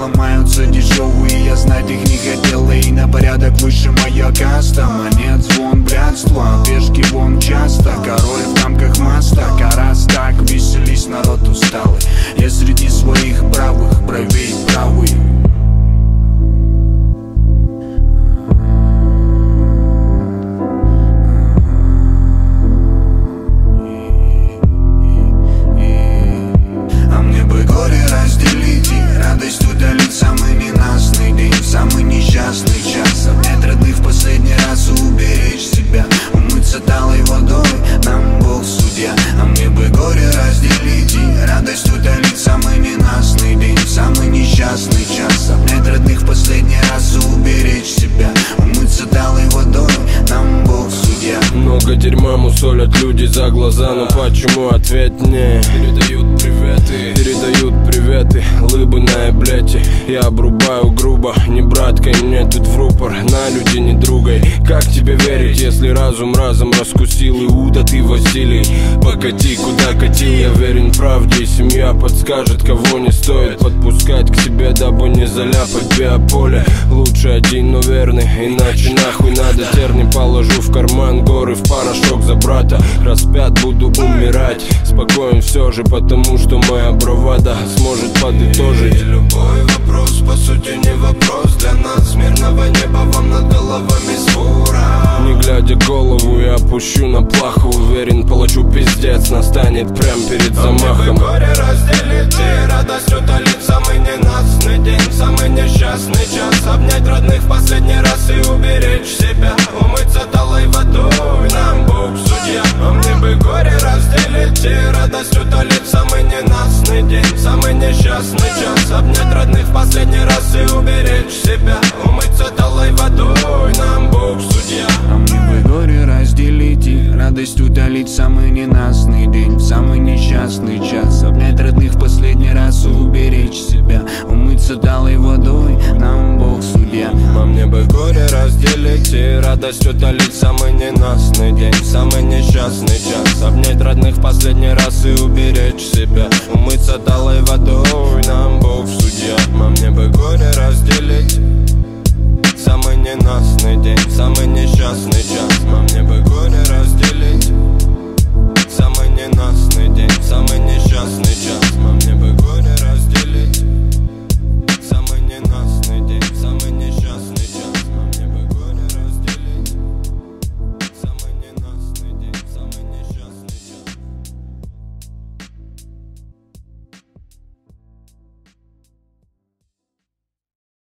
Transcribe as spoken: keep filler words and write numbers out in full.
ломаются дешевые, я знать их не хотела, и на порядок выше моя каста. Монет звон, блядство, пешки вон часто, король в рамках моста. Карас так, веселись, народ усталый, я среди своих правых, правей правый. Самый ненастный день, самый несчастный час. Обнять родных в последний раз и уберечь себя. Умыться талой водой, нам Бог судья. А мне бы горе разделить и радость удалить. Самый ненастный день, самый несчастный час. Обнять родных в последний раз и уберечь себя. Умыться талой водой, нам Бог судья. Много дерьма мусолят люди за глаза, но почему ответ не? Передают приветы, передают приветы, лыбы на эблете. Я обрубаю грубо, не браткой, мне тут в рупор, на люди не другой. Как тебе верить, если разум разом раскусил Иуда, ты Василий? Покати, куда катил, я верен правде, и семья подскажет, кого не стоит подпускать к себе, дабы не заляпать биополе. Лучше один, но верный, иначе нахуй надо. Терни положу в карман, горы в порошок за брата. Распят буду умирать, спокоен все же, потому что моя бравада сможет подытожить. И любой вопрос, по сути, не вопрос для нас. Мирного неба вам над головами свора. Не глядя голову, я опущу на плаху. Уверен, получу пиздец, настанет прям перед замахом. Горе разделить и радость утолить. Самый ненастный день, самый несчастный час. Обнять родных в последний раз и уберечь себя. Умыться талой водой, нам Бог судья. А мне бы горе разделить и радость утолить. Самый ненастный день, самый несчастный час. Обнять родных в последний раз и уберечь себя. Умыться талой водой, нам Бог судья. А мне бы горе разделить и радость утолить. Самый ненастный день, самый несчастный час. Обнять родных в последний раз и уберечь себя. Умыться талой водой, нам Бог судья. А мне бы горе разделить и радость утолить. Самый ненастный день, самый несчастный час. Обнять родных в последний раз и уберечь себя. Умыться талой водой, нам Бог судья. А мне бы горе разделить. Самый ненастный день, самый несчастный час. А мне бы горе разделить.